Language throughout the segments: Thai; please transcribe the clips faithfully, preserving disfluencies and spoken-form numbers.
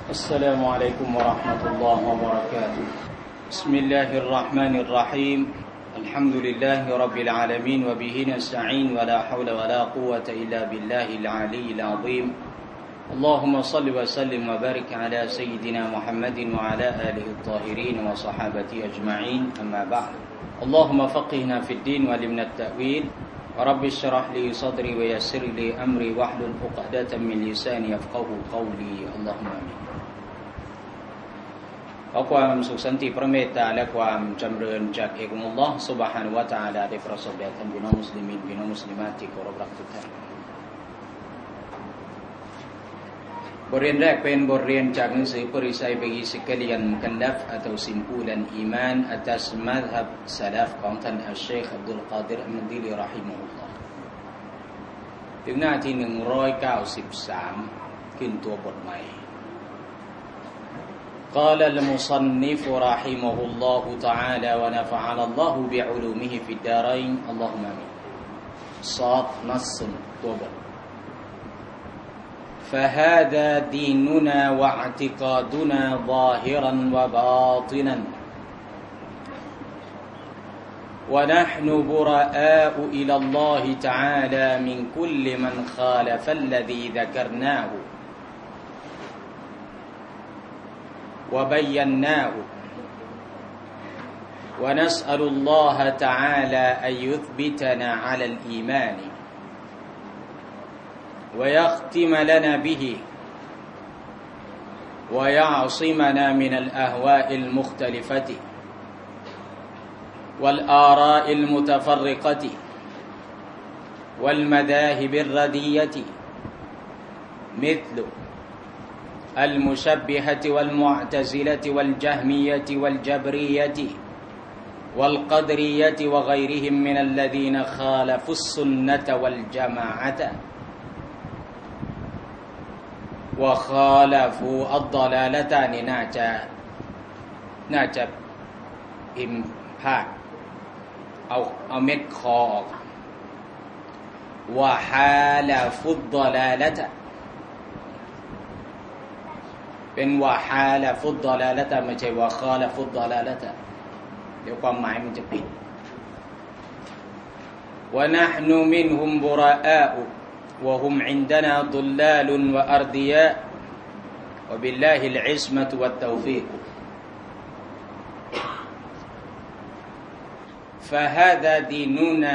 السلام عليكم ورحمة الله وبركاته بسم الله الرحمن الرحيم الحمد لله رب العالمين وبه نستعين ولا حول ولا قوة إلا بالله العلي العظيم اللهم صل وسلم وبارك على سيدنا محمد وعلى آله الطاهرين وصحابته أجمعين أما بعد اللهم فقهنا في الدين وعلمنا التأويل ورب اشرح لي صدري ويسر لي أمري واحلل عقدة من لساني يفقهوا قولي اللهم آمينขอความสุขสันติพระเมตตาและความจำเริญจากเอกองค์อัลเลาะห์ซุบฮานะฮูวะตะอาลาได้ประสบแด่ท่านพี่น้องมุสลิมีนพี่น้องมุสลิมาตที่เคารพรักทุกท่านบทเรียนแรกเป็นบทเรียนจากหนังสือ Perisai bagi sekalian Mukallaf atau Simpulan Iman atas mazhab salaf ของท่านอัชชัยค Abdul Qadir Al-Mandili rahimahullah ถึงหน้าที่หนึ่งร้อยเก้าสิบสามขึ้นตัวบทใหม่ قال المصنف رحمه الله تعالى ونفعنا الله بعلومه في الدارين اللهم آمين صاد نص توبة فهذا ديننا واعتقادنا ظاهرا وباطنا ونحن براء إلى الله تعالى من كل من خالف الذي ذكرناه وبيناه ونسأل الله تعالى أن يثبتنا على الإيمان ويختم لنا به ويعصمنا من الأهواء المختلفة والآراء المتفرقة والمذاهب الردية مثل المشبهة والمعتزلة والجهمية والجبرية والقدرية وغيرهم من الذين خالفوا السنة والجماعة وخالفوا الضلالة นี่น่าจะน่าจะพิมพ์ภาคเอาเอาเม็ดคอออกว่าฮาลาฟุดฎอลาละตะเป็นว่าฮาลาฟุดฎอลาละตะไม่ใช่ว่าคอลาฟุดฎอลาละตะเดี๋ยวความหมายมันจะผิดวะนะห์นุมินฮุมบุราอาอ وهم عندنا ضلال وأردياء وبالله العصمة والتوفيق فهذا ديننا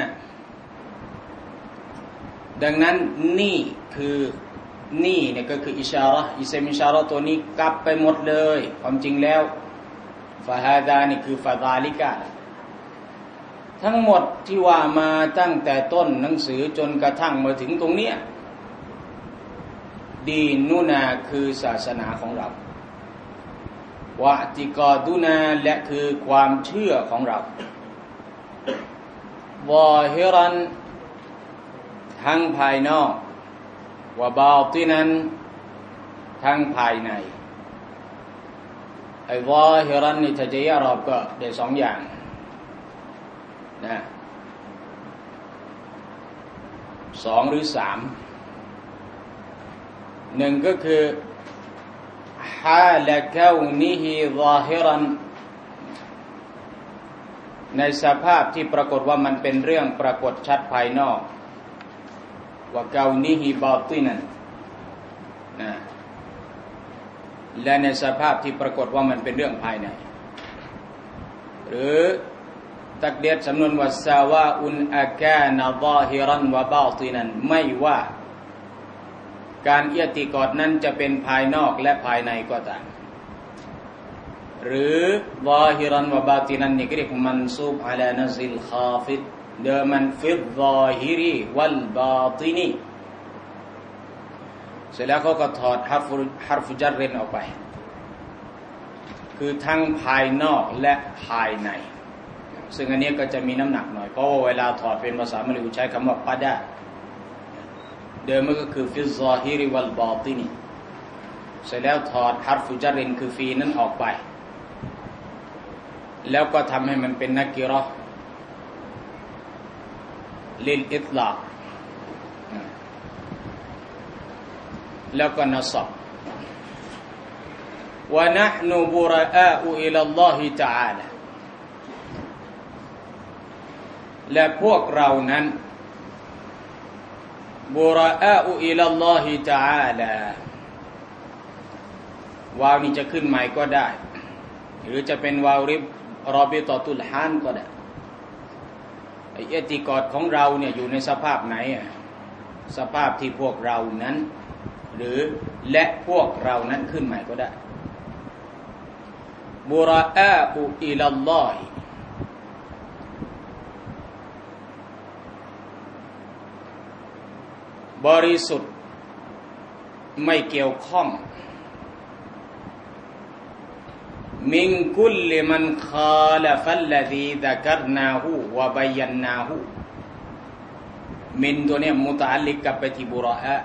ดังนั้นนี่คือนี่เนี่ยก็คืออิชาระห์อิสมอิชาระห์ตัวนี้กลับไปหมดเลยความจริงแล้ว فهذا นี่คือ فذلك ทั้งหมดที่ว่ามาตั้งแต่ต้นหนังสือจนกระทั่งมาถึงตรงเนี้ยดีนุนาคือศาสนาของเราวะติกอดุนาและคือความเชื่อของเราวาฮิรันทั้งภายนอกวะบาตินันทั้งภายในไอ้วาฮิรันนี่ถ้าจะแยกรอบก็ได้สองอย่างนะสองหรือสามหนึ่งก็คือฮาละกาวนิฮิซาฮิรันในสภาพที่ปรากฏว่ามันเป็นเรื่องปรากฏชัดภายนอกว่ากาวนิฮิบาตินันนะและในสภาพที่ปรากฏว่ามันเป็นเรื่องภายในหรือตักเดียดสำนวนว่าซาวาอุนอากานะซาฮิรันวะบาตินันไม่ว่าการอิอติกอดนั้นจะเป็นภายนอกและภายในก็ตามหรือซาฮิรันวะบาตินันนี่เรียกมันซูบอะลานะซิลคาฟิดเดมันฟิดซาฮิริวัลบาตินีเสร็จแล้วเขาก็ถอดฮัรฟุฮัรฟุจัรรินออกไปคือทั้งภายนอกและภายในซึ่งอันนี้ก็จะมีน้ำหนักหน่อยเพราะว่าเวลาถอดเป็นภาษามลายูใช้คำว่าปะดะเดิมมันก็คือฟิซซาฮิริวัลบาตินีเสร็จแล้วถอดฮัรฟุจัรรินคือฟีนั้นออกไปแล้วก็ทำให้มันเป็นนักกิเราะห์ลิลอิตลาก แล้วก็นัสบวะนะห์นุบุรอาอุอิลัลลอฮิตะอาลาและพวกเรานั้นบุรอาอุอิลัลลอฮิตะอาลาวาวนี้จะขึ้นใหม่ก็ได้หรือจะเป็นวาวริบรอบิตอตุลฮานก็ได้ไอ้เอติกอดของเราเนี่ยอยู่ในสภาพไหนอ่ะสภาพที่พวกเรานั้นหรือและพวกเรานั้นขึ้นใหม่ก็ได้บุรอาอุอิลัลลอฮิบริสุทธิ์ไม่เกี่ยวข้องมินกุลลิมันคาลฟัลลซีซะกัรนาฮูวะบัยยันนาฮูมินตัวเนี้ยมุตะอัลลิกกับไปที่บุรอา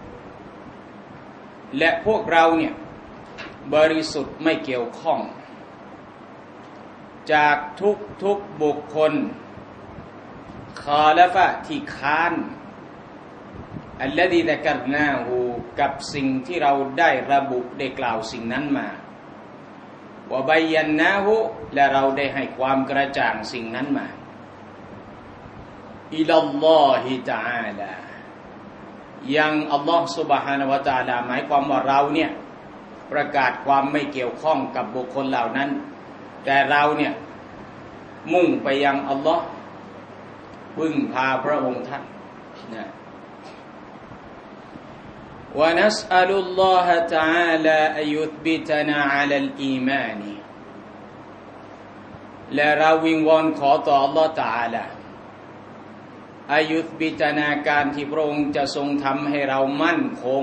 และพวกเราเนี่ยบริสุทธิ์ไม่เกี่ยวข้องจากทุกทุกบุคคลคาลฟะที่ค้านอัลลซีซะกัรนาฮูกับสิ่งที่เราได้ระบุได้กล่าวสิ่งนั้นมาวะบัยยันนาฮูและเราได้ให้ความกระจ่างสิ่งนั้นมาอิลัลลอฮิตะอาลายังอัลลอฮฺซุบฮานะฮูวะตะอาลาหมายความว่าเราเนี่ยประกาศความไม่เกี่ยวข้องกับบุคคลเหล่านั้นแต่เราเนี่ยมุ่งไปยังอัลลอฮฺพึ่งพาพระองค์ท่านนะونسأل الله تعالى أن يثبتنا على الإيمان และเราวิงวอนขอต่อ Allah تعالى อายุธบิตนาการที่พระองค์จะทรงทำให้เรามั่นคง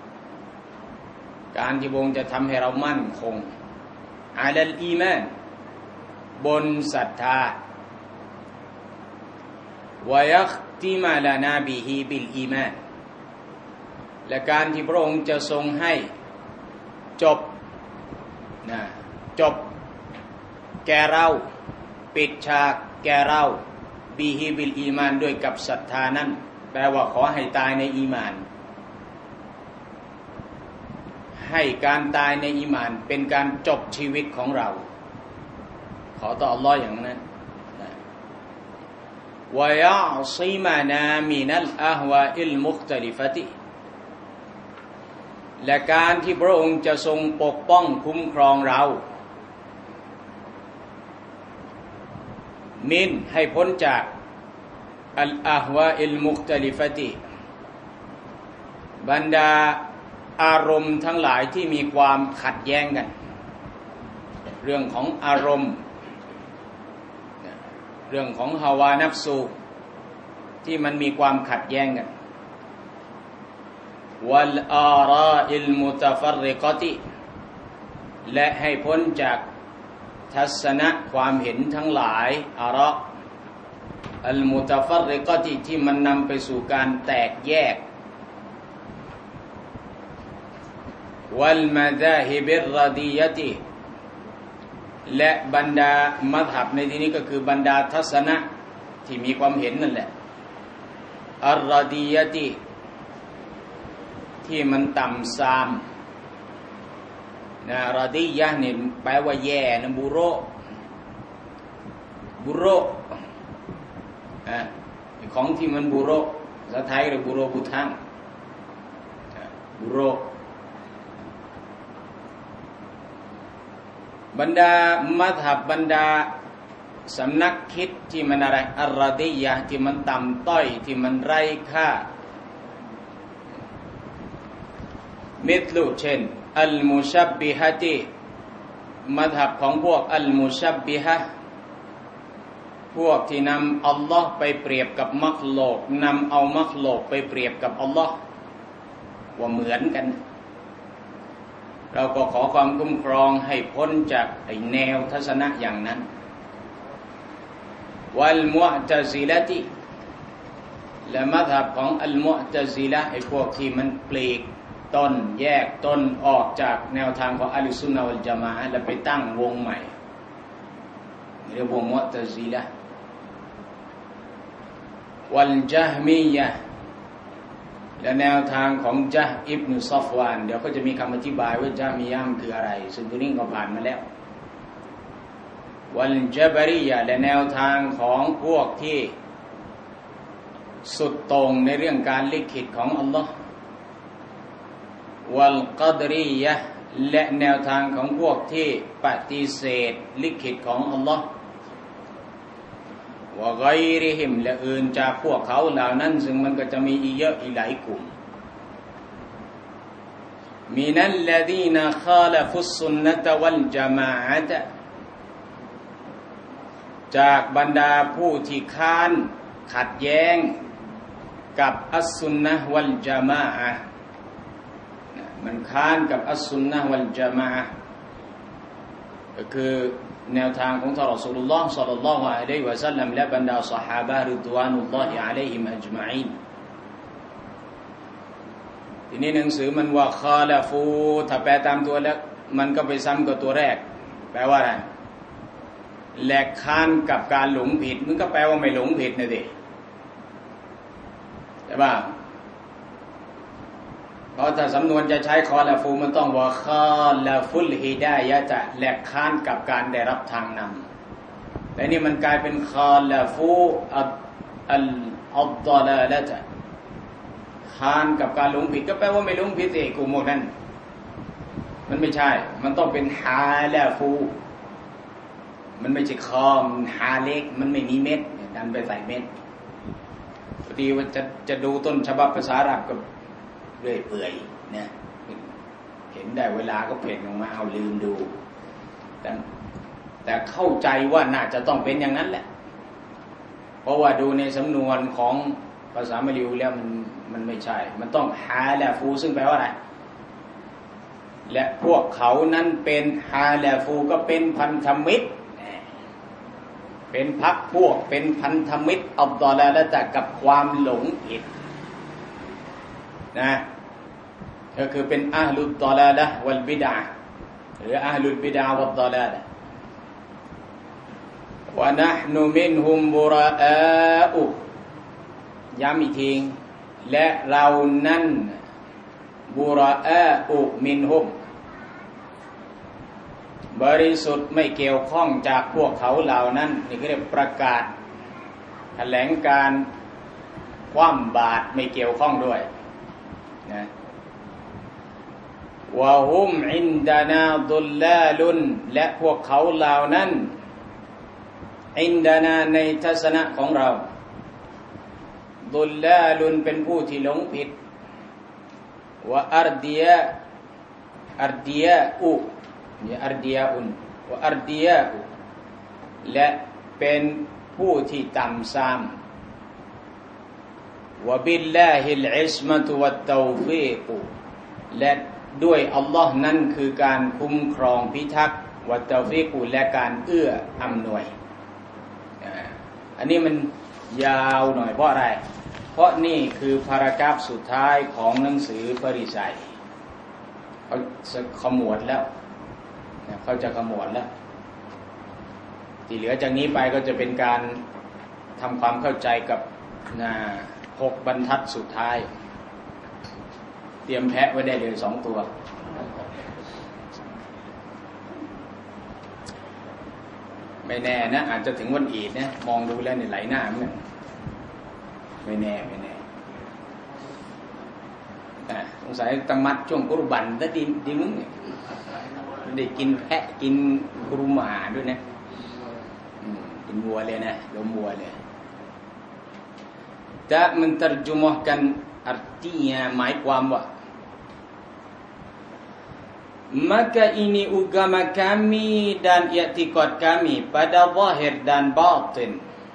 การที่พระองค์จะทำให้เรามั่นคงอาลัลอีมานบนศรัทธาวะยัคติมาลานาบิฮิบิลอีมานและการที่พระองค์จะทรงให้จบนะจบแก่เราปิดฉากแก่เราบิฮิบิลอีมานด้วยกับศรัทธานั้นแปลว่าขอให้ตายในอีมานให้การตายในอีมานเป็นการจบชีวิตของเราขอต่ออัลเลาะห์อย่างนั้นวะยะซิมานามินัลอะฮวาอิลมุคตลิฟะติและการที่พระองค์จะทรงปกป้องคุ้มครองเรามินให้พ้นจากอัลอะฮวาอิลมุคตลิฟะติบรรดาอารมณ์ทั้งหลายที่มีความขัดแย้งกันเรื่องของอารมณ์เรื่องของฮาวานัฟซูที่มันมีความขัดแย้งกันวัลอาราอิลมุตฟัรริกะติและให้พ้นจากทัศนะความเห็นทั้งหลายอาราอัลมุตฟัรริกะติที่มันนำไปสู่การแตกแยกวัลมาซาฮิบิรรอดียะติและบรรดามัซฮับในที่นี้ก็คือบรรดาทัศนะที่มีความเห็นนั่นแหละอัรรอดียะติที่มันต่ำซามนะรอดียะนี่แปลว่าแย่นะบุโรบุโรอ่ะของที่มันบุโรภาษาไทยเรียกบุโรบุทังบุโรบรรดามัซฮับบรรดาสำนักคิดที่มันอะไรอัรรอดียะที่มันต่ำต้อยที่มันไร้ค่ามิธลุเช่นอัลมุชับบิฮะติมัซฮับของพวกอัลมุชับบิฮะพวกที่นำอัลลอฮ์ไปเปรียบกับมัคลุกนำเอามัคลุกไปเปรียบกับอัลลอฮ์ว่าเหมือนกันเราก็ขอความคุ้มครองให้พ้นจากไอ้แนวทัศนะอย่างนั้นวัลมุอ์ตะซิละติและมัซฮับของอัลมุอ์ตะซิละห์ไอ้พวกที่มันปลีกต้นแยกต้นออกจากแนวทางของอะห์ลุสซุนนะฮ์วัลญะมาอะห์แล้วไปตั้งวงใหม่เรียกวงมุอ์ตะซิละห์วัลญะฮมียะห์และแนวทางของญะห์อิบนุซอฟวานเดี๋ยวก็จะมีคำอธิบายว่าญะมียะห์คืออะไรซึ่งตัวนี้ก็ผ่านมาแล้ววัลญะบรียะห์และแนวทางของพวกที่สุดตรงในเรื่องการลิขิตของอัลลอฮ์วัลกัดรียะห์และแนวทางของพวกที่ปฏิเสธลิขิตของอัลลอฮ์วะกัยริฮิมและอื่นจากพวกเขาเหล่านั้นซึ่งมันก็จะมีอีกเยอะอีกหลายกลุ่มมินัลลดีนคาลฟุสซุนนะตะวัลญะมาอะฮ์จากบรรดาผู้ที่ค้านขัดแย้งกับอัสซุนนะฮ์วัลญะมาอะฮ์มันค้านกับอัสซุนนะฮ์วัลญะมาอะฮ์ก็คือแนวทางของท่านรอซูลุลลอฮ์ศ็อลลัลลอฮุอะลัยฮิวะซัลลัมและบรรดาซอฮาบะห์ริฎวานุลลอฮิอะลัยฮิมอัจมะอีนทีนี้หนังสือมันว่าคาลาฟูถ้าแปลตามตัวแล้วมันก็ไปซ้ำกับตัวแรกแปลว่าอะไรแหลกค้านกับการหลงผิดมันก็แปลว่าไม่หลงผิดนะดิใช่ป่ะเพราะถ้าสำนวนจะใช้คอลาฟูมันต้องว่าคอลาฟุลฮิดายะจะแหลกค้านกับการได้รับทางนำแต่นี่มันกลายเป็นคอลาฟูอัลอัลอัลดอลาละจะค้านกับการหลงผิดก็แปลว่าไม่หลงผิดเองกูหมดนั่นมันไม่ใช่มันต้องเป็นฮาลาฟูมันไม่ใช่คอมฮาเล็กมันไม่มีเม็ดดันไปใส่เม็ดพอดีว่าจะจะดูต้นฉบับภาษาอาหรับก็เรื่อยเปื่อยเนี่ยเห็นได้เวลาก็เพ่นออกมาเอาลืมดูแต่แต่เข้าใจว่าน่าจะต้องเป็นอย่างนั้นแหละเพราะว่าดูในสำนวนของภาษามะลิวแล้วมันมันไม่ใช่มันต้องฮาลาฟูซึ่งแปลว่าอะไรและพวกเขานั้นเป็นฮาลาฟูก็เป็นพันธมิตรเป็นพรรคพวกเป็นพันธมิตรอัลดอลาละตะกับความหลงผิดนะก็คือเป็นอะห์ลุดดอลาละฮ์วัลบิดอะห์หรืออะห์ลุลบิดอะห์วัดดอลาละฮ์วะนะห์นุมินฮุมบุราอาอุย้ำอีกทีและเรานั้นบุราอาอุมินฮุมบริสุทธิ์ไม่เกี่ยวข้องจากพวกเขาเหล่านั้นนี่ก็เรียกประกาศแถลงการคว่ำบาตรไม่เกี่ยวข้องด้วยนะวะฮุมอินดานาดุลลาลุนและพวกเขาเหล่านั้นอินดานาในทัศนะของเราดุลลาลุนเป็นผู้ที่หลงผิดวะอัรดียะอัรดียะอุเนี่ยอัรดียะอุนวะอัรดียะอุและเป็นผู้ที่ต่ำทรามวะบิลลาฮิลอิสมะตุวัตตอฟีกและด้วยอัลลอฮ์นั้นคือการคุ้มครองพิทักษ์วัตตอฟีกและการเอื้ออำนวยอันนี้มันยาวหน่อยเพราะอะไรเพราะนี่คือพารากราฟสุดท้ายของหนังสือปริษัยเขาจะขมวดแล้วเขาจะขมวดแล้วที่เหลือจากนี้ไปก็จะเป็นการทำความเข้าใจกับนะหกบรรทัดสุดท้ายเตรียมแพะไว้ได้เลยสองตัวไม่แน่นะอาจจะถึงวันอีดนะมองดูแล้วเนี่ยไหลหน้าเหมือนกันไม่แน่ไม่แน่แต่สงสัยตะมัดช่วงกุรุบันถ้าดีดีมึงเนี่ยได้กินแพะกินกุรุหมาด้วยนะกินวัวเลยนะลมวัวเลยจะมันตรจุมกัน artinya หมายความว่า maka ini agama kami dan i'tiqad kami pada zahir dan batin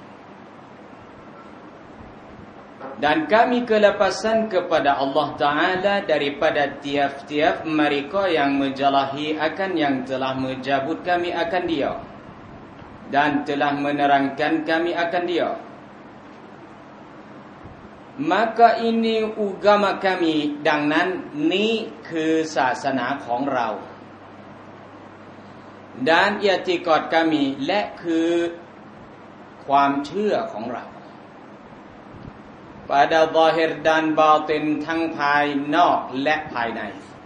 dan kami kelepasan kepada Allah Ta'ala daripada tiap-tiap mereka yang menjalahi akan yang telah menjabut kami akan dia dan telah menerangkan kami akan dia maka ini agama kami ดังนั้นนี้คือศาสนาของเรา dan i'tiqad kami และคือความเชื่อของเรา pada zahir dan batin ทั้งภายนอกและภายใน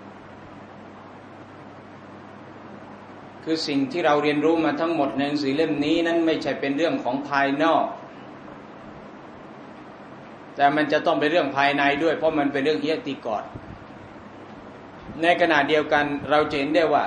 คือสิ่งที่เราเรียนรู้มาทั้งหมดในหนังสือเล่มนี้นั้นไม่ใช่เป็นเรื่องของภายนอกแต่มันจะต้องเป็นเรื่องภายในด้วยเพราะมันเป็นเรื่องอิอ์ติกอดในขณะเดียวกันเราจะเห็นได้ว่า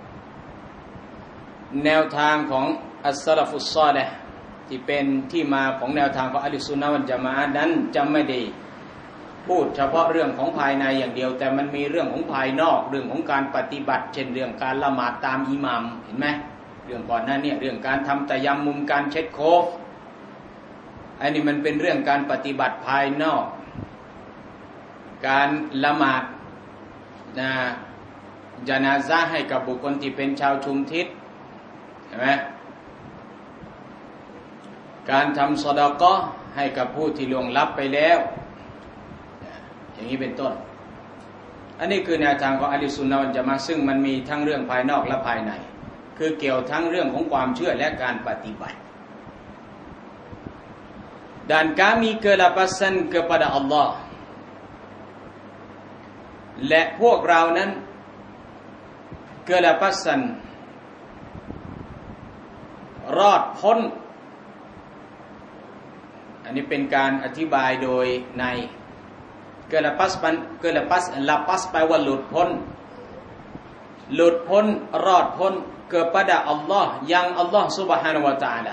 แนวทางของอัสซะลาฟุศศอลิฮ์ที่เป็นที่มาของแนวทางของอะห์ลุสซุนนะฮ์วัลญะมาอะฮ์นั้นจะไม่ได้พูดเฉพาะเรื่องของภายในอย่างเดียวแต่มันมีเรื่องของภายนอกเรื่องของการปฏิบัติเช่นเรื่องการละหมาดตามอิหม่ามเห็นไหมเรื่องก่อนหน้านี้เรื่องการทำตะยัมมุมการเช็ดโคฟอันนี้มันเป็นเรื่องการปฏิบัติภายนอกการละหมาดนะญะนาซะห์ให้กับบุคคลที่เป็นชาวชุมทิศเห็นไหมการทำซอดาเกาะห์ให้กับผู้ที่ล่วงลับไปแล้วอย่างนี้เป็นต้นอันนี้คือแนวทางของอะห์ลุสซุนนะฮ์วัลญะมาอะฮ์ซึ่งมันมีทั้งเรื่องภายนอกและภายในคือเกี่ยวทั้งเรื่องของความเชื่อและการปฏิบัติdan kami kelepasan kepada Allah และพวกเรานั้น kelepasan รอดพ้นอันนี้เป็นการอธิบายโดยใน kelepas kelepas lapas แปลว่าหลุดพ้นหลุดพ้นรอดพ้น kepada Allah ยังอัลลอฮ์ Subhanahu wa taala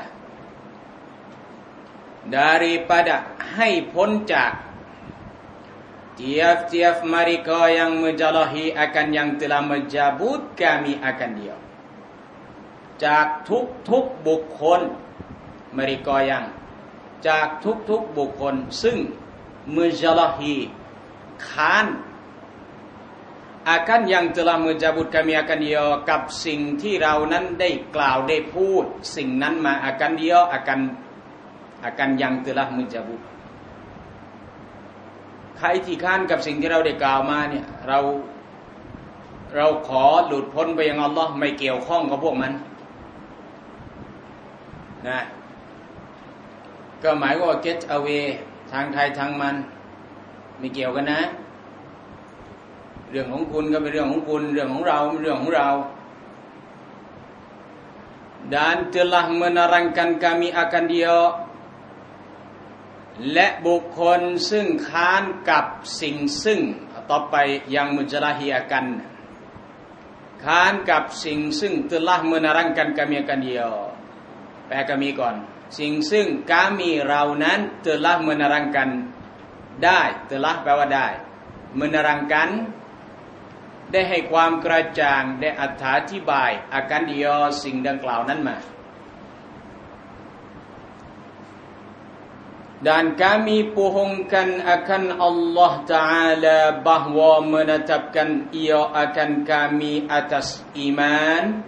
daripada ให้พ้นจาก tiap-tiap mereka yang menjalahi akan yang telah menjabut kami akan dia จากทุกๆบุคคล mereka yang จากทุกๆบุคคลซึ่ง menjalahi ค้าน akan yang telah menjabut kami akan dia กับสิ่งที่เรานั้นได้กล่าวได้พูดสิ่งนั้นมา akan dia akan akan yang telah menjabut ใครที่ค้านกับสิ่งที่เราได้กล่าวมาเนี่ยเราเราขอหลุดพ้นไปยังอัลลอฮ์ไม่เกี่ยวข้องกับพวกมันนะก็หมายว่า get away ทางใครทางมันไม่เกี่ยวกันนะเรื่องของคุณก็เป็นเรื่องของคุณเรื่องของเราเป็นเรื่องของเราdan telah menerangkan kami akan diaและบุคคลซึ่งค้านกับสิ่งซึ่งต่อไปยังมุจลาฮิอากันค้านกับสิ่งซึ่ง telah menerangkan kami akan dia แปลกามีก่อนสิ่งซึ่งกามีเรานั้น telah menerangkan ได้ telah แปลว่าได้ menerangkan ได้ให้ความกระจ่างได้อธิบาย akan dia สิ่งดังกล่าวนั้นมา dan kami pohongkan akan Allah Ta'ala bahwa menetapkan ia akan kami atas iman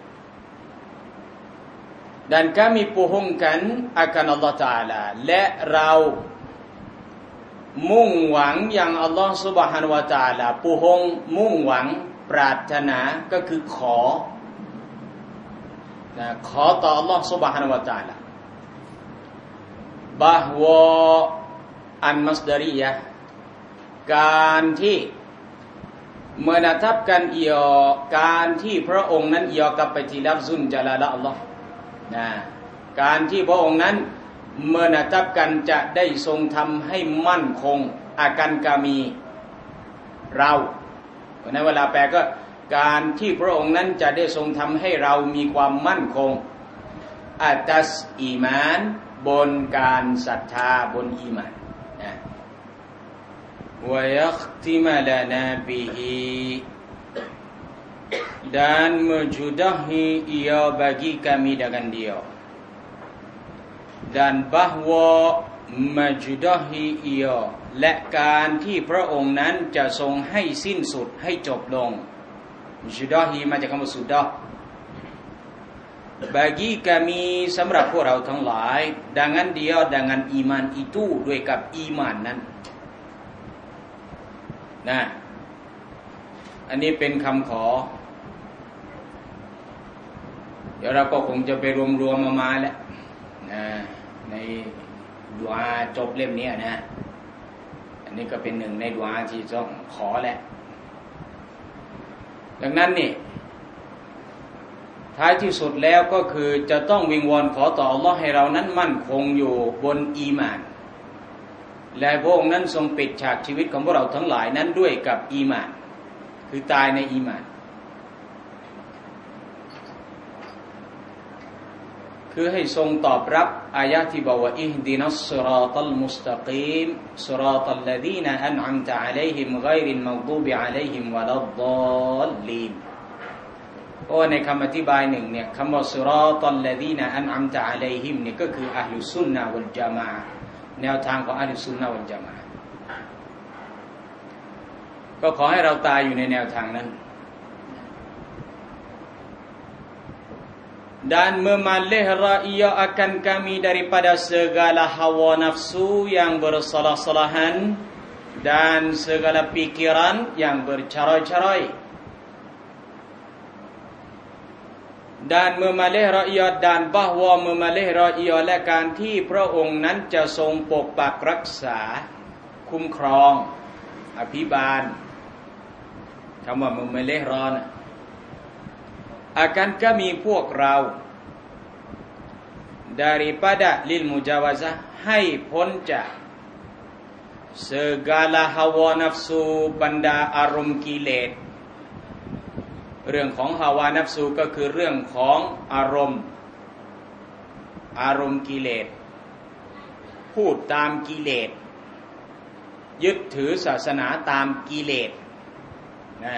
dan kami pohongkan akan Allah Ta'ala และเรามุ่งหวังอย่างอัลลอฮฺ Subhanahu wa Ta'ala pohong มุ่งหวังปรารถนาก็คือขอนะขอต่ออัลลอฮฺ Subhanahu wa Ta'ala bahwa an masdariyah การที่menetapkan ia การที่พระองค์นั้นia กลับไปที่ลัฟซุนจาลาละอัลลอฮ์นะการที่พระองค์นั้น menetapkan จะได้ทรงทำให้มั่นคงอากันกามีเราในเวลาแปลก็การที่พระองค์นั้นจะได้ทรงทำให้เรามีความมั่นคงอัตัสอีมานบนการศรัทธาบนอีหม่านนะวะยัคติมะลานาบิฮิ dan menjudahi ia bagi kami dengan dia dan bahwa menjudahi ia และการที่พระองค์นั้นจะทรงให้สิ้นสุดให้จบลง menjudahi มาจากคำว่าสุดะbagi kami สำหรับพวกเราทั้งหลาย dengan dia dengan iman itu ด้วยกับอีหม่านนั้นนะอันนี้เป็นคำขอเดี๋ยวเราก็คงจะไปรวมๆมามาแล้วนะในดุอาจบเล่มนี้นะนนี้ก็เป็นหนึ่งในดุอาที่ต้องขอแหละดังนั้นนี่ท้ายที่สุดแล้วก็คือจะต้องวิงวอนขอต่ออัลลอฮ์ให้เรานั้นมั่นคงอยู่บนอีหม่านและพระองค์นั้นทรงปิดฉากชีวิตของพวกเราทั้งหลายนั้นด้วยกับอีหม่านคือตายในอีหม่านคือให้ทรงตอบรับอายะห์ที่บอกว่าอิฮดินัสศิรอตัลมุสตะกีมศิรอตัลลซีนะอันอัมตะอะลัยฮิมฆอยริลมัฆฎูบิอะลัยฮิมวะลัดฎอลลีนเพราะในคำอธิบายหนึ่งเนี่ยคำว่าศิรอตัลลซีนะอันอัมตะอะลัยฮิมเนี่ยก็คืออะห์ลุสซุนนะฮ์วัลญะมาอะห์แนวทางของอะห์ลุสซุนนะฮ์วัลญะมาอะห์ก็ขอให้เราตายอยู่ในแนวทางนั้นdan memalih ra'iyah akan kami daripada segala hawa nafsu yang bersalah-salahan dan segala pikiran yang bercarai-carai dan memalih ra'iyah dan bahwa memalih ra'iyah และการที่พระองค์นั้นจะทรงปกปักรักษาคุ้มครองอภิบาลคำว่า memalih ra นะakan kami พวกเรา daripada lil mujawazah ให้พ้นจาก segala hawa nafsu บรรดาอารมณ์กิเลสเรื่องของฮาวานัฟซูก็คือเรื่องของอารมณ์อารมณ์กิเลสพูดตามกิเลสยึดถือศาสนาตามกิเลสนะ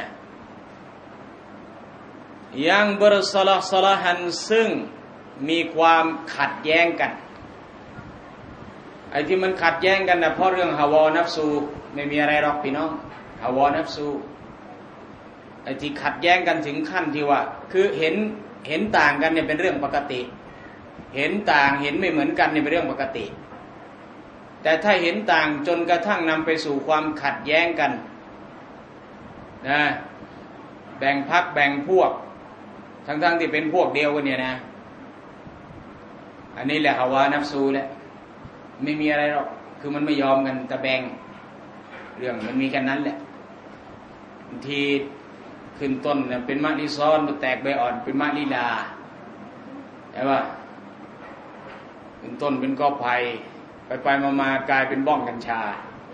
yang bersalah-salahan ซึ่งมีความขัดแย้งกันไอ้ที่มันขัดแย้งกันนะเพราะเรื่องฮาวานัฟซูไม่มีอะไรหรอกพี่น้องฮาวานัฟซูไอ้ที่ขัดแย้งกันถึงขั้นที่ว่าคือเห็นเห็นต่างกันเนี่ยเป็นเรื่องปกติเห็นต่างเห็นไม่เหมือนกันเนี่ยเป็นเรื่องปกติแต่ถ้าเห็นต่างจนกระทั่งนำไปสู่ความขัดแย้งกันนะแบ่งพรรคแบ่งพวกทั้งๆที่เป็นพวกเดียวกันเนี่ยนะอันนี้แหละฮาวานัฟซูแหละไม่มีอะไรหรอกคือมันไม่ยอมกันแต่แบ่งเรื่องมันมีแค่นั้นแหละบางทีขึ้นต้นเนี่ยเป็นมะลิซ้อนมาแตกใบอ่อนเป็นมะลิลาใช่ป่ะขึ้นต้นเป็นกอไผ่ไปไปมามากลายเป็นบ้องกัญชา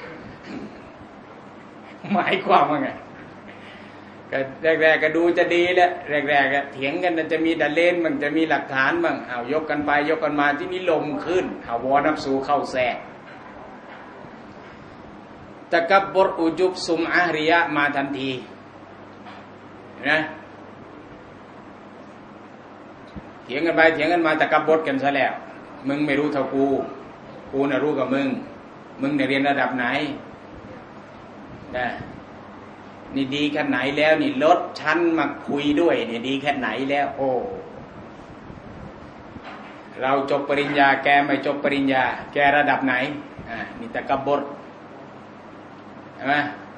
หมายความว่าไงก็แรกๆก็ดูจะดีแหละแรกๆก็เถียงกันจะมีดะเลนบ้างจะมีหลักฐานบ้างเอายกกันไปยกกันมาที่นี้ลมขึ้นเอาวอนับสูเข้าแทรกตะกับบรอุจุบซุมอะฮริยะมาทันทีนะเถียงกันไปเถียงกันมาตะกับบรกันซะแล้วมึงไม่รู้เท่ากูกูน่ะรู้กับมึงมึงเนี่ยเรียนระดับไหนนะนี่ดีแค่ไหนแล้วนี่ลดชั้นมาคุยด้วยนี่ดีแค่ไหนแล้วโอ้เราจบปริญญาแกไม่จบปริญญาแกระดับไหนอ่านี่ตะกับบรใช่ไหม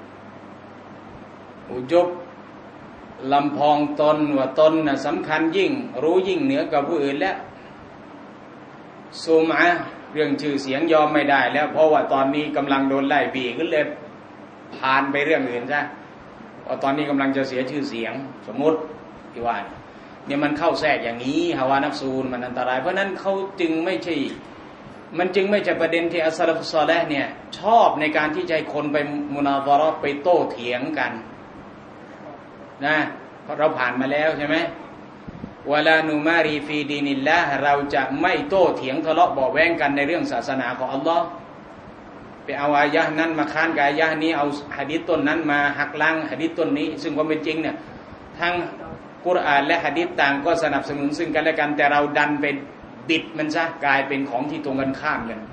อุจุบลำพองตนว่าตนน่ะสำคัญยิ่งรู้ยิ่งเหนือกว่าผู้อื่นแล้วซุมอะเรื่องชื่อเสียงยอมไม่ได้แล้วเพราะว่าตอนนี้กำลังโดนไล่บีก็เลยผ่านไปเรื่องอื่นซะเพราะตอนนี้กำลังจะเสียชื่อเสียงสมมุติที่ว่าเนี่ยมันเข้าแทรกอย่างนี้ฮาวานัฟซูมันอันตรายเพราะนั้นเขาจึงไม่ใช่มันจึงไม่ใช่ประเด็นที่อัสซะลัฟุศอลิฮ์เนี่ยชอบในการที่จะให้คนไปมุนาซะเราะห์ไปโต้เถียงกันนะเพราะเราผ่านมาแล้วใช่ไหมวะลานุมารีฟีดีนิลลาห์เราจะไม่โต้เถียงทะเลาะเบาะแว้งกันในเรื่องศาสนาของอัลลอฮ์ไปเอาอายะห์นั้นมาค้านกับอายะห์นี้เอาหะดีษต้นนั้นมาหักล้างหะดีษต้นนี้ซึ่งความเป็นจริงเนี่ยทั้งกุรอานและหะดีษต่างก็สนับสนุนซึ่งกันและกันแต่เราดันเป็นบิดมันซะกลายเป็นของที่ตรงกันข้ามกัน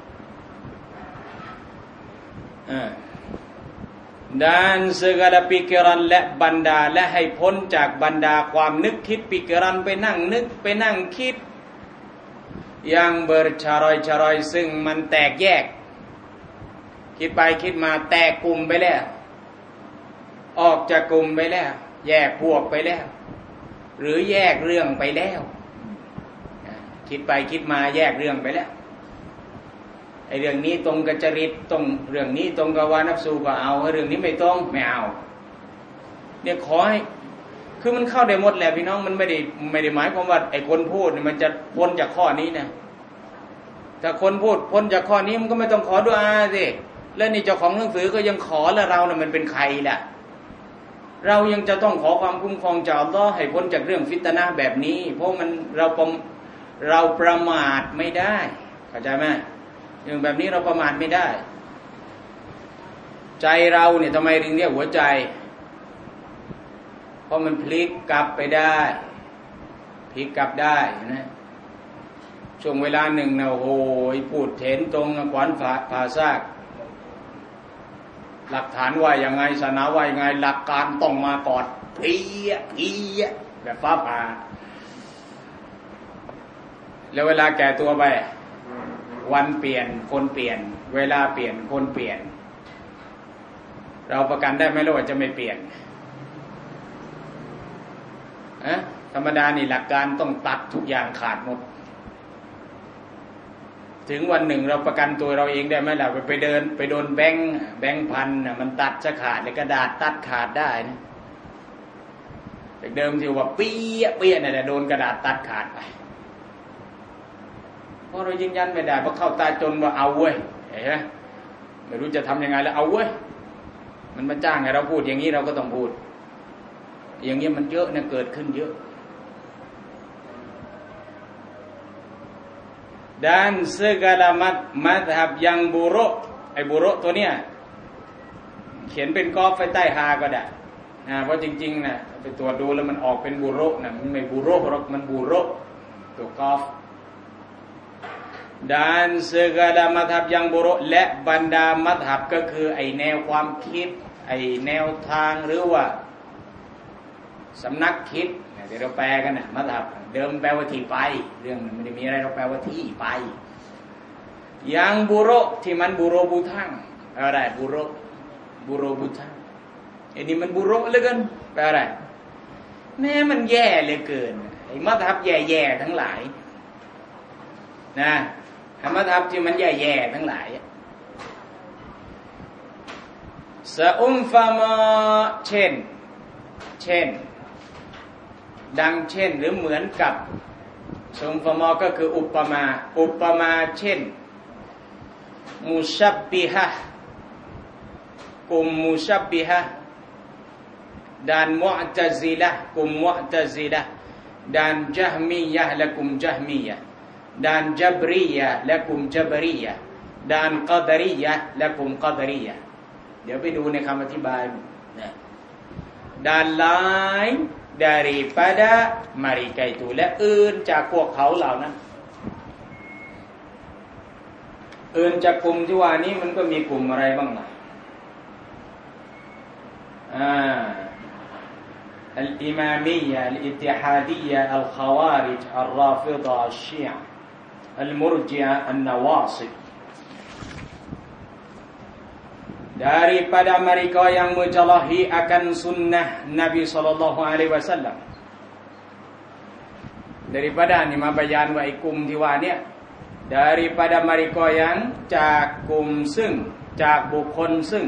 อ่า dan segala pikiran และบรรดาและให้พ้นจากบรรดาความนึกคิดปิกรันไปนั่งนึกไปนั่งคิดyang bercarai-carai ซึ่งมันแตกแยกคิดไปคิดมาแตกกลุ่มไปแล้วออกจากกลุ่มไปแล้วแยกพวกไปแล้วหรือแยกเรื่องไปแล้วคิดไปคิดมาแยกเรื่องไปแล้วไอ้เรื่องนี้ตรงกับจริตตรงเรื่องนี้ตรงกับวานับสูก็เอาเรื่องนี้ไม่ตรงไม่เอาเนี่ยขอให้คือมันเข้าได้หมดแหละพี่น้องมันไม่ได้ไม่ได้หมายความว่าไอ้คนพูดมันจะพ้นจากข้อนี้นะถ้าคนพูดพ้นจากข้อนี้มันก็ไม่ต้องขอดุอาสิแล้วนี่เจ้าของหนังสือก็ยังขอแล้วเราเนี่ยมันเป็นใครล่ะเรายังจะต้องขอความคุ้มครองจากอัลเลาะห์ให้พ้นจากเรื่องฟิตนะห์แบบนี้เพราะมันเราเราประมาทไม่ได้เข้าใจไหมเรื่องแบบนี้เราประมาทไม่ได้ใจเราเนี่ยทำไมถึงเรียกหัวใจเพราะมันพลิกกลับไปได้พลิกกลับได้นะช่วงเวลาหนึ่งนะโอ้โหพูดเถนตรงขวานผ่าซากหลักฐานว่ายังไงศาสนาว่ายังไงหลักการต้องมาก่อนเพี้ยเพี้ยแบบฟ้าผ่าแล้วเวลาแก่ตัวไปวันเปลี่ยนคนเปลี่ยนเวลาเปลี่ยนคนเปลี่ยนเราประกันได้ไหมว่าจะไม่เปลี่ยนอะธรรมดานี่หลักการต้องตัดทุกอย่างขาดหมดถึงวันหนึ่งเราประกันตัวเราเองได้ไหมล่ะไปเดินไปโดนแบงค์แบงค์พันน่ะมันตัดจะขาดเลยกระดาษตัดขาดได้นะแต่เดิมที่ว่าเปี้ยเปี้ยเนี่ยโดนกระดาษตัดขาดไปเพราะเรายืนยันไม่ได้เพราะเข้าตาจนว่าเอาเว้ยเห็นไหมไม่รู้จะทำยังไงแล้วเอาเว้ยมันมาจ้างให้เราพูดอย่างนี้เราก็ต้องพูดอย่างนี้มันเยอะนะเกิดขึ้นเยอะdan segala madhab yang burukไอ้บุรุตัวเนี้ยเขียนเป็นกอฟไว้ใต้ฮาก็ได้นะเพราะจริงๆนะไปตรวจดูแล้วมันออกเป็นบุรุนะมันไม่บุรุหรอกมันบุรุตัวกอฟ dan segala madhab yang buruk และบรรดามัธฮับก็คือไอ้แนวความคิดไอ้แนวทางหรือว่าสำนักคิดเดี๋ยวเราแปลกันนะมัธฮับเดิมแปลว่าที่ไปเรื่องมันไม่ได้มีอะไรเราแปลว่าที่ไปยังบุรุที่มันบุรุบุทังอะไรบุรุบุรุบุทังไอ้นี่มันบุรุเหลือเกินแปลอะไรแน่มันแย่เหลือเกินไอ้มัธฮับแย่ๆทั้งหลายนะไอ้มัธฮับที่มันแย่ๆทั้งหลายซะอุมฟะมาเช่นเช่นดังเช่นหรือเหมือนกับสมฟะมอก็คืออุปมาอุปมาเช่นมุชับบิฮะกลุ่มมุชับบิฮะdan mu'tazilah กลุ่ม mu'tazilah dan jahmiyah และกลุ่ม jahmiyah dan jabriyah และกลุ่ม jabriyah dan qadariyah และกลุ่ม qadariyah เดี๋ยวไปดูในคำอธิบายนะ dan lain daripada mereka itu และอื่นจากพวกเขาเหล่านั้นอื่นจากกลุ่มที่ว่านี้มันก็มีกลุ่มอะไรบ้างล่ะอ่า الإمامية الاتحادية الخوارج الرافضة الشيعة المرجئة النواصب daripada mereka yang mencelahi akan sunnah Nabi sallallahu alaihi wasallam daripada ni ma bayan wa ikum ที่ว่าเนี่ย daripada mereka yang จากกลุ่มซึ่งจากบุคคลซึ่ง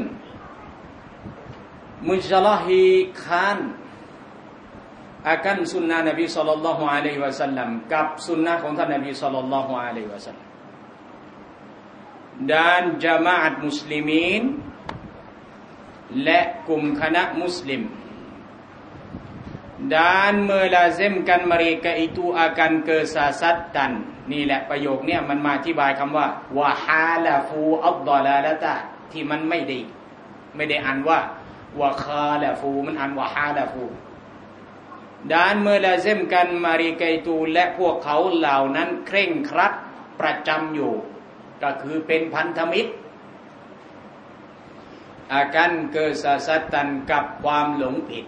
mencelahi kan akan sunnah Nabi sallallahu alaihi wasallam กับสุนนะของท่านนบี sallallahu alaihi wasallam dan jamaat musliminและกลุ่มคณะมุสลิม dan melazimkan mereka itu akan kesesatan นี่แหละประโยคเนี่ยมันมาอธิบายคำว่าวะฮาลาฟูอัฎฎอลาละตะที่มันไม่ได้ไม่ได้อ่านว่าวะคาลาฟูมันอ่านวะฮาลาฟู dan melazimkan mereka itu และพวกเขาเหล่านั้นเคร่งครัดประจำอยู่ก็คือเป็นพันธมิตรakan kesesatan กับความหลงผิด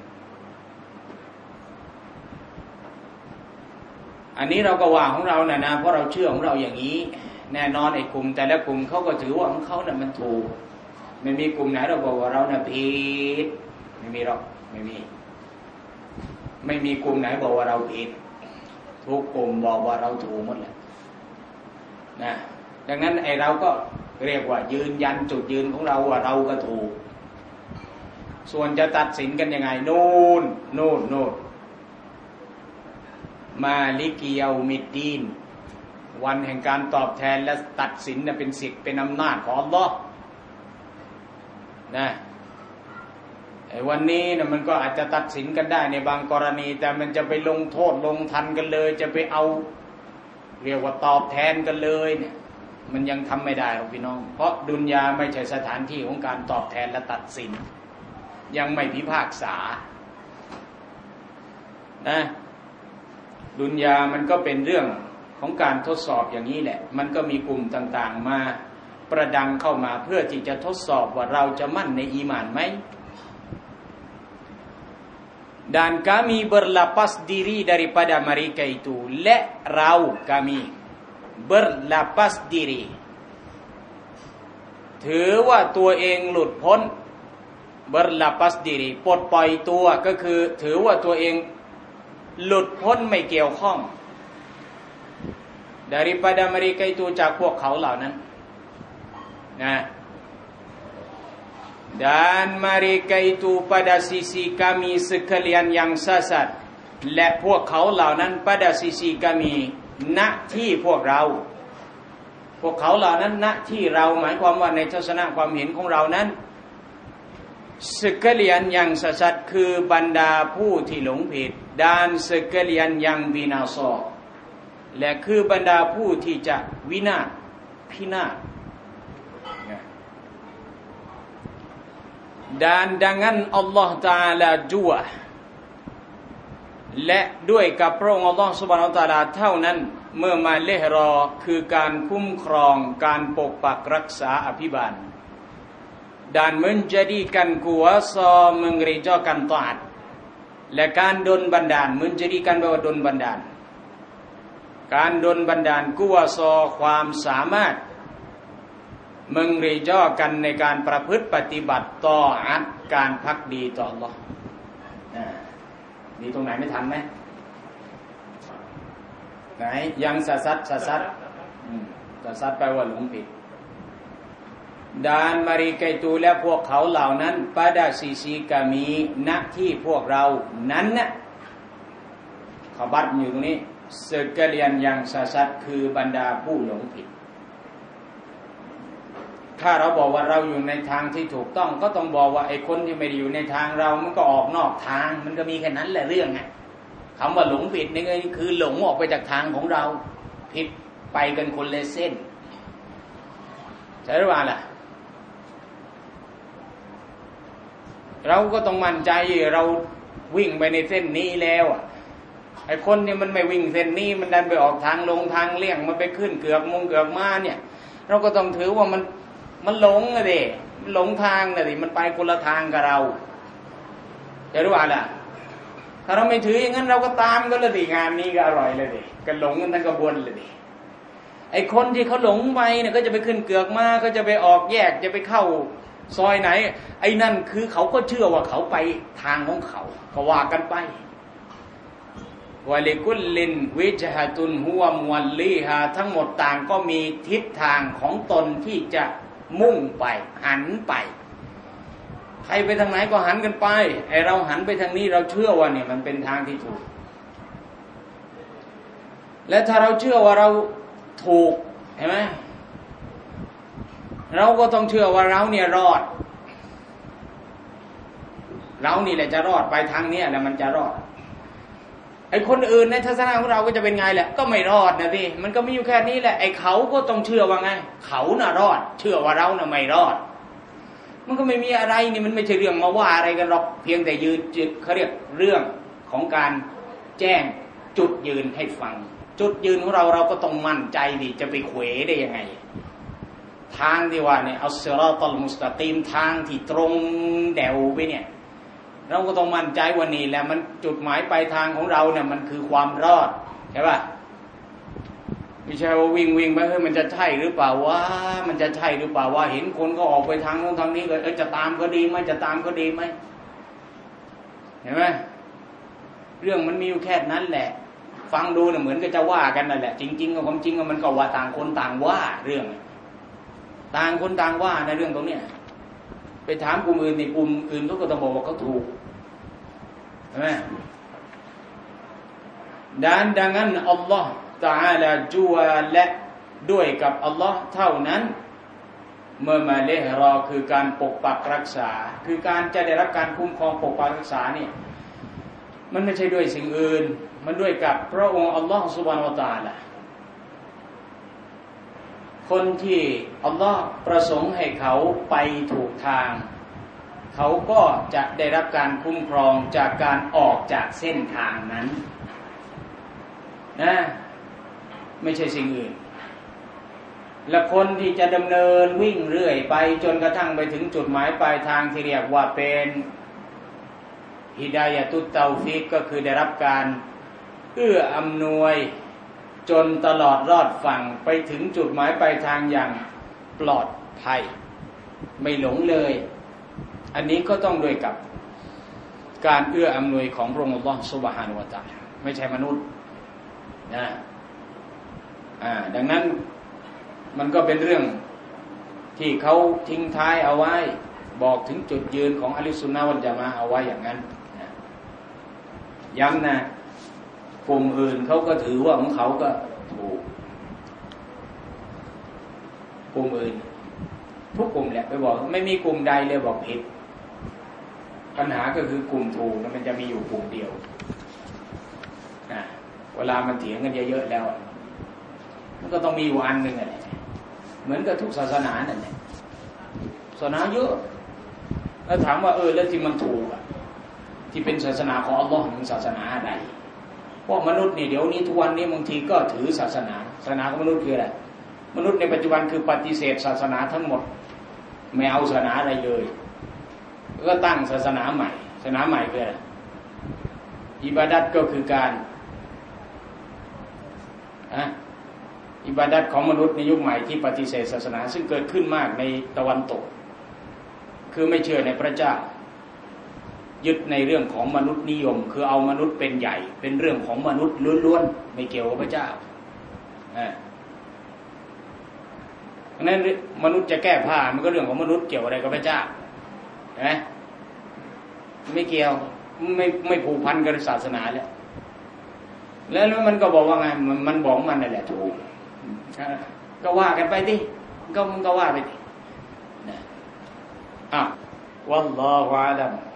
อันนี้เราก็ว่าของเราน่ะนะเพราะเราเชื่อของเราอย่างนี้แน่นอนไอ้กลุ่มแต่ละกลุ่มเขาก็ถือว่าของเขาน่ะมันถูกไม่มีกลุ่มไหนเราบอกว่าเราน่ะผิดไม่มีหรอกไม่มีไม่มีกลุ่มไหนบอกว่าเราผิดทุกกลุ่มบอกว่าเราถูกหมดแหละนะดังนั้นไอ้เราก็เรียกว่ายืนยันจุดยืนของเราว่าเราก็ถูกส่วนจะตัดสินกันยังไงโน่นโน่นโน่นมาลิกิยามิดดีนวันแห่งการตอบแทนและตัดสินน่ะเป็นสิทธิ์เป็นอำนาจของอัลลอฮ์นะไอ้วันนี้นะมันก็อาจจะตัดสินกันได้ในบางกรณีแต่มันจะไปลงโทษลงทันกันเลยจะไปเอาเรียกว่าตอบแทนกันเลยเนี่ยมันยังทำไม่ได้หรอกพี่น้องเพราะดุนยาไม่ใช่สถานที่ของการตอบแทนและตัดสินยังไม่พิพากษานะดุนยามันก็เป็นเรื่องของการทดสอบอย่างนี้แหละมันก็มีกลุ่มต่างๆมาประดังเข้ามาเพื่อที่จะทดสอบว่าเราจะมั่นในอีหม่านไหมdan kami berlepas diri daripada mereka itu และเรา kami berlepas diri ถือว่าตัวเองหลุดพ้น berlepas diri ปลดปล่อยตัวก็คือถือว่าตัวเองหลุดพ้นไม่เกี่ยวข้อง daripada mereka itu จากพวกเขาเหล่านั้นนะ dan mereka itu pada sisi kami sekalian yang sesat และพวกเขาเหล่านั้น pada sisi kami ณที่พวกเราพวกเขาเหล่านั้นณที่เราหมายความว่าในทัศนะความเห็นของเรานั้น sekalian yang sesat คือบรรดาผู้ที่หลงผิด dan sekalian yang binasa และคือบรรดาผู้ที่จะวินาศพินาศdan dengan Allah Taala jua และด้วยกับพระองค์ Allah Subhanahu Wa Taala เท่านั้นเมื่อมาเลห์รอคือการคุ้มครองการปกปักรักษาอภิบาล dan menjadikan kuasa mengerjakan taat และการดลบันดาล menjadikan แปลว่าดลบันดาลการดลบันดาลกุวาซอความสามารถมึงรีจ่อกันในการประพฤติปฏิบัติต่ออัดการภักดีต่อ Allah มีตรงไหนไม่ทันไหมไหนยังสัสสัสสัสสัสสัสแปลว่าหลงผิดดานมาริกาตูและพวกเขาเหล่านั้นปะดาซีซีกามีณที่พวกเรานั้นน่ะขบัดอยู่ตรงนี้เซกเลียนยังสัสสัสคือบรรดาผู้หลงผิดถ้าเราบอกว่าเราอยู่ในทางที่ถูกต้องก็ต้องบอกว่าไอ้คนที่ไม่ได้อยู่ในทางเรามันก็ออกนอกทางมันก็มีแค่นั้นแหละเรื่องไงคำว่าหลงผิดนี่คือหลงออกไปจากทางของเราผิดไปกันคนละเส้นใช่หรือเปล่าล่ะเราก็ต้องมั่นใจเราวิ่งไปในเส้นนี้แล้วไอ้คนที่มันไม่วิ่งเส้นนี้มันดันไปออกทางลงทางเลี่ยงมันไปขึ้นเกือกมงเกือกม้าเนี่ยเราก็ต้องถือว่ามันมันหลงอะดิมันหลงทางอะดิมันไปคนละทางกับเราจะรู้ว่าล่ะถ้าเราไม่ถืออย่างนั้นเราก็ตามก็เลยดิงานนี้ก็อร่อยเลยดิกันหลงกันทั้งกระบวนเลยดิไอ้คนที่เขาหลงไปเนี่ยก็จะไปขึ้นเกือกม้าก็จะไปออกแยกจะไปเข้าซอยไหนไอ้นั่นคือเขาก็เชื่อว่าเขาไปทางของเขาก็ว่ากันไปวะลิกุลลินวิจฮะตุนฮุวะมุวัลลีฮาทั้งหมดต่างก็มีทิศทางของตนที่จะมุ่งไปหันไปใครไปทางไหนก็หันกันไปไอเราหันไปทางนี้เราเชื่อว่าเนี่ยมันเป็นทางที่ถูกและถ้าเราเชื่อว่าเราถูกเห็นไหมเราก็ต้องเชื่อว่าเราเนี่ยรอดเรานี่แหละจะรอดไปทางนี้แหละมันจะรอดไอ้คนอื่นในทัศนะของเราก็จะเป็นไงแหละก็ไม่รอดนะพี่มันก็มีอยู่แค่นี้แหละไอ้เขาก็ต้องเชื่อว่าไงเขาน่ะรอดเชื่อว่าเราน่ะไม่รอดมันก็ไม่มีอะไรนี่มันไม่ใช่เรื่องมาว่าอะไรกันหรอกเพียงแต่ยืนเขาเรียกเรื่องของการแจ้งจุดยืนให้ฟังจุดยืนของเราเราก็ต้องมั่นใจดิจะไปเขวได้ยังไงทางที่ว่าเนี่ยอัสซิรอตัลมุสตะกีมทางที่ตรงแนวไปเนี่ยเราก็ต้องมั่นใจว่านี่แหละมันจุดหมายปลายทางของเราเนี่ยมันคือความรอดใช่ป่ะไม่ใช่ว่าวิ่งวิ่งไปเฮ้ยมันจะใช่หรือเปล่าวะมันจะใช่หรือเปล่าวะเห็นคนก็ออกไปทางโน้นทางนี้ก็เออจะตามก็ดีไหมจะตามก็ดีไหมเห็นไหมเรื่องมันมีอยู่แค่นั้นแหละฟฟังดูเนี่ยเหมือนก็จะว่ากันนั่นแหละจริงๆก็ความจริงมันก็ว่าต่างคนต่างว่าเรื่องต่างคนต่างว่าในเรื่องตรงเนี้ยไปถามกลุ่มอื่นในกลุ่มอื่นเขาก็ต้องบอกว่าเขาถูกใช่ไหมดังดังนั้นอัลลอฮฺตะอาลาจุวาและด้วยกับอัลลอฮฺเท่านั้นเมื่อมาเลหรอคือการปกปักรักษาคือการจะได้รับการคุ้มครองปกปักรักษาเนี่ยมันไม่ใช่ด้วยสิ่งอื่นมันด้วยกับพระองค์อัลลอฮฺซุบฮานะฮูวะตะอาลาคนที่อัลลอฮฺประสงค์ให้เขาไปถูกทางเขาก็จะได้รับการคุ้มครองจากการออกจากเส้นทางนั้นนะไม่ใช่สิ่งอื่นและคนที่จะดำเนินวิ่งเรื่อยไปจนกระทั่งไปถึงจุดหมายปลายทางที่เรียกว่าเป็นฮิดายะตุตเตาฟิกก็คือได้รับการเอื้ออำนวยจนตลอดรอดฝั่งไปถึงจุดหมายปลายทางอย่างปลอดภัยไม่หลงเลยอันนี้ก็ต้องด้วยกับการเอื้ออำนวยของพระองค์อัลเลาะห์ซุบฮานะฮูวะตะอาลาไม่ใช่มนุษย์นะอ่าดังนั้นมันก็เป็นเรื่องที่เขาทิ้งท้ายเอาไว้บอกถึงจุดยืนของอะห์ลุสซุนนะฮ์วัลญะมาอะห์เอาไว้อย่างนั้นนะย้ำนะกลุ่มอื่นเขาก็ถือว่าของเขาก็ถูกกลุ่มอื่นทุกกลุ่มแหละไปบอกไม่มีกลุ่มใดเลยบอกผิดปัญหาก็คือกลุ่มถูกมันจะมีอยู่กลุ่มเดียวนะเวลามันเถียงกันเยอะๆแล้วมันก็ต้องมีอยู่อันนึงอะไรเหมือนกับทุกศาสนานั่นแหละศาสนาเยอะแล้วถามว่าเออแล้วที่มันถูกอ่ะที่เป็นศาสนาของอัลลอฮ์มันศาสนาอะไรเพราะมนุษย์นี่เดี๋ยวนี้ทุกวันนี้บางทีก็ถือศาสนาศาสนาของมนุษย์คืออะไรมนุษย์ในปัจจุบันคือปฏิเสธศาสนาทั้งหมดไม่เอาศาสนาอะไรเลยก็ตั้งศาสนาใหม่ศาสนาใหม่คืออะไรอิบาดัตก็คือการอะอิบาดัตของมนุษย์ในยุคใหม่ที่ปฏิเสธศาสนาซึ่งเกิดขึ้นมากในตะวันตกคือไม่เชื่อในพระเจ้ายึดในเรื่องของมนุษย์นิยมคือเอามนุษย์เป็นใหญ่เป็นเรื่องของมนุษย์ล้วนๆไม่เกี่ยวกับพระเจ้าอ่าเพราะนั้นมนุษย์จะแก้ผ้ามันก็เรื่องของมนุษย์เกี่ยวอะไรกับพระเจ้าเห็นไหมไม่เกี่ยวไม่ไม่ผูกพันกับศาสนาแล้วแล้วมันก็บอกว่าไงมันมันบอกมันนั่นแหละถูกก็ว่ากันไปดิก็มึงก็ว่าไปดินะอ่ะวัลลอฮุอาลัม